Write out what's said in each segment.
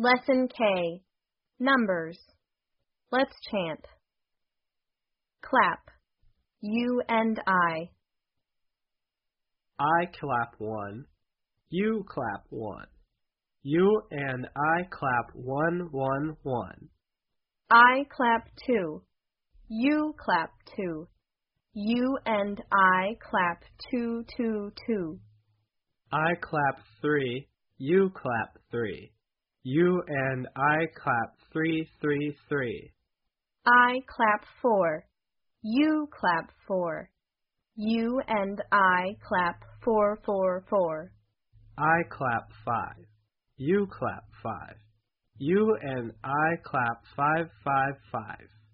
Lesson K. Numbers. Let's chant. Clap. You and I. I clap 1. You clap 1. You and I clap 1, 1, 1. I clap 2. You clap 2. You and I clap 2, 2, 2. I clap 3. You clap 3. You and I clap 3, 3, 3. I clap 4. You clap 4. You and I clap 4, 4, 4. I clap 5. You clap 5. You and I clap 5, 5, 5.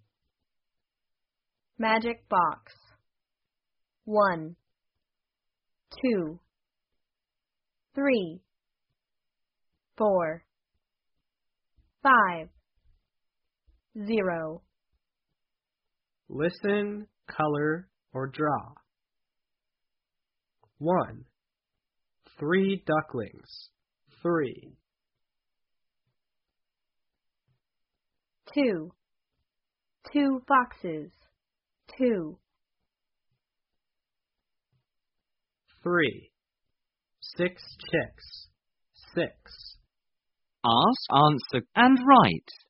Magic box. 1, 2, 3, 4, 5, 0. Listen, color, or draw. 1. 3 ducklings. 3. 2. 2 foxes. 2. 3. 6 chicks. 6. Ask, answer, and write.